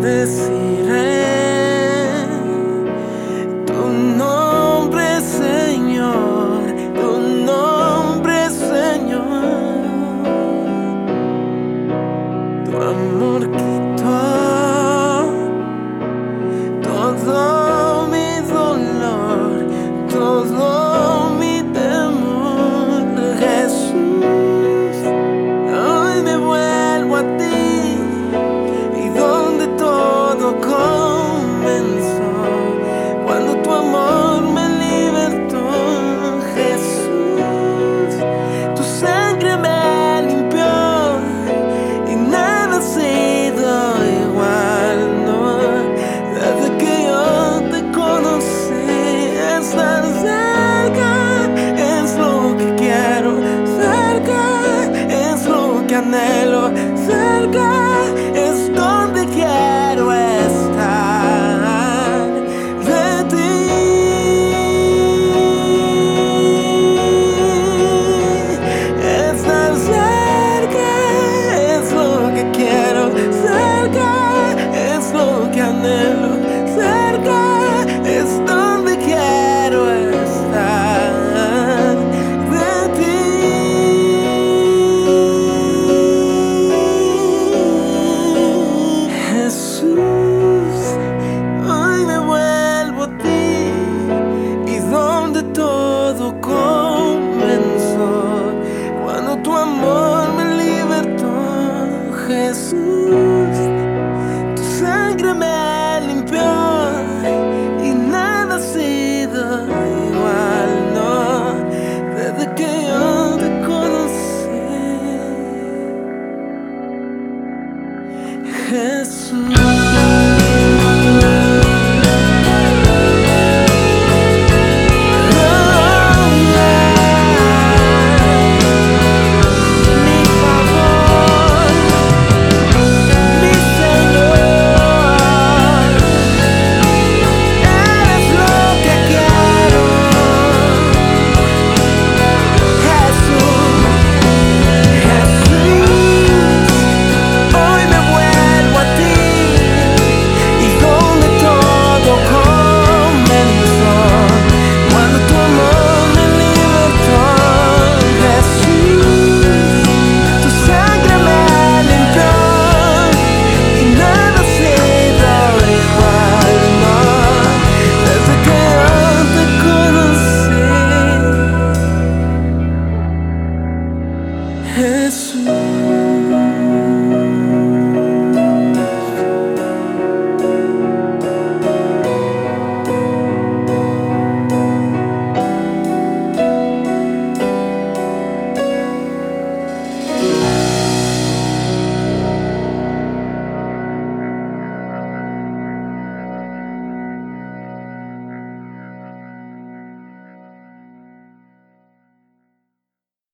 bendeciré tu nombre, Señor, tu nombre, Señor. Tu amor quitó todo mi dolor, todo mi temor. Jesús, hoy me vuelvo a ti, y donde todo comenzó, cuando tu amor me libertó. Jesús, tu sangre me limpió y nada ha sido igual, no. Desde que yo te conocí, estar cerca es lo que quiero, cerca es lo que anhelo, cerca es donde quiero estar de ti. Estar cerca es lo que quiero, cerca es lo que anhelo, cerca es donde quiero estar de ti. Jesús, hoy me vuelvo a ti, y donde todo comenzó, cuando tu amor me libertó. Jesús, tu sangre me limpió y nada ha sido igual, no. Desde que yo te conocí, Jesús.